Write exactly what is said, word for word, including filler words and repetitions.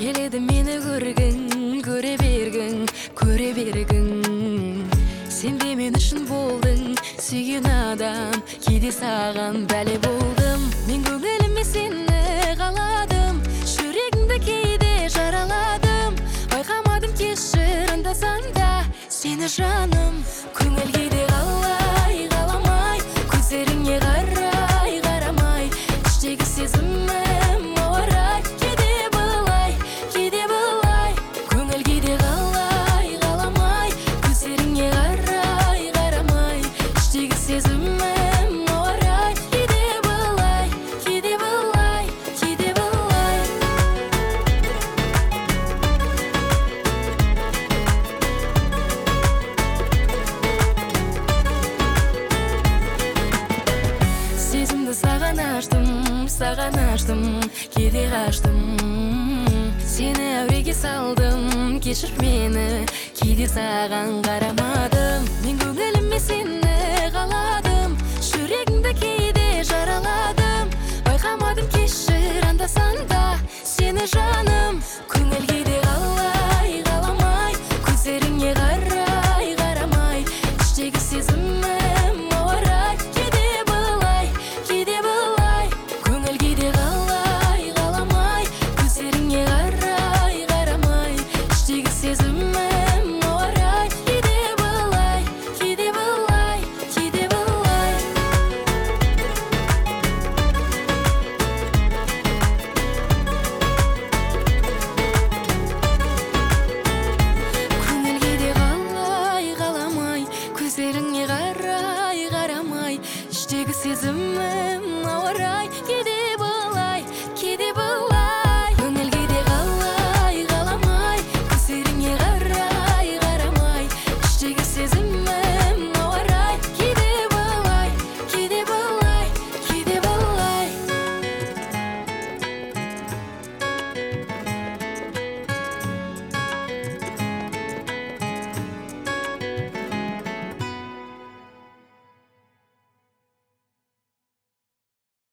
келеді мені көргің, көре бергің, көре бергің. Сен де мен үшін болдың, сүйген адам, кейде саған бәле болдым. Мен көңіліме сені қаладым, жүрегіңді кейде жараладым. Байқамадым кешір анда-санда да сені жаным. Көңіл кейде қалай қаламай, көздеріңе қарай қарамай, іштегі сезімім ауырай, кейде былай, кейде былай. Көңіл кейде қалай қаламай, көздеріңе қарай қарамай, іштегі сезімім ауырай, кейде былай, кейде былай, кейде былай. Сезімді саған аштым, саған аштым, кейде қаштым. Сені әуреге салдым, кешір мені, кейде саған қарамадым. Мен көңіліме сені қаладым, жүрегіңді кейде жараладым. Байқамадым кешір анда-санда сені жаным. Көңіл кейде